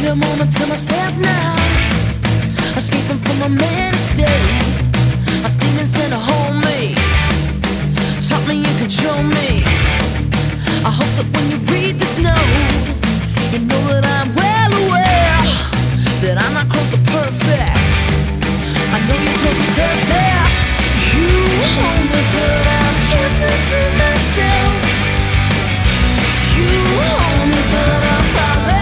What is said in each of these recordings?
a moment to myself now, escaping from my manic state. My demons in to hold me, taught me and control me. I hope that when you read this note, you know that I'm well aware that I'm not close to perfect. I know you don't deserve this. You hold me, but I'm guilty to myself. You hold me, but I'm falling.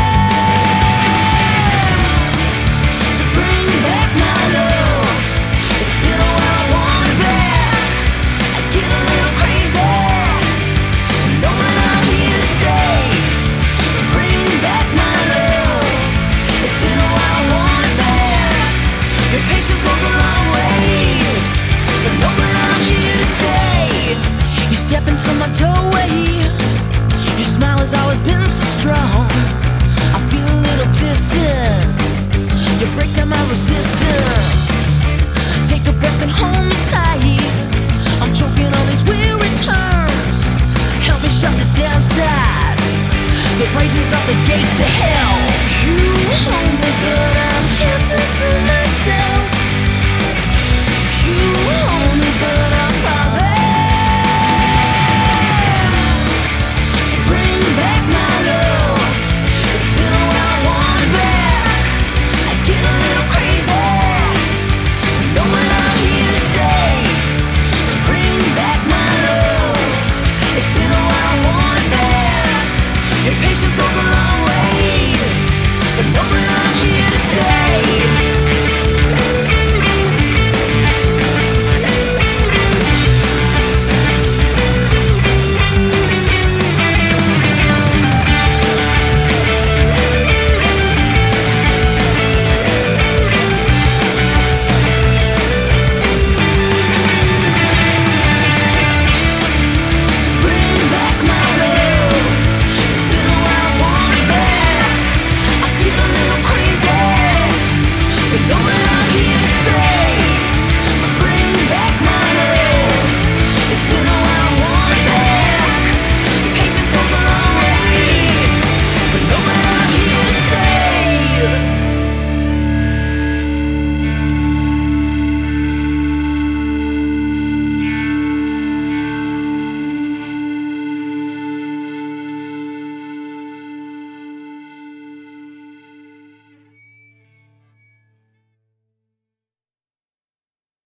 So bring back my love. It's been a while, I want it back. I get a little crazy, know that I'm here to stay. So bring back my love. It's been a while, I want it back. Your patience goes a long way, but know that I'm here to stay. You step into my doorway, your smile has always been so strong. I feel a little distant, you break down my resistance. Take a breath and hold me tight. I'm choking on these weary turns. Help me shut this downside that raises up this gate to hell. You hold me, but I'm guilty to myself. You hold me, but I'm falling. So bring back my love. It's been a while, I want it back. I get a little crazy, know that I'm here to stay. So bring back my love. It's been a while, I want it back. Your patience goes a long way, but know that I'm here to stay.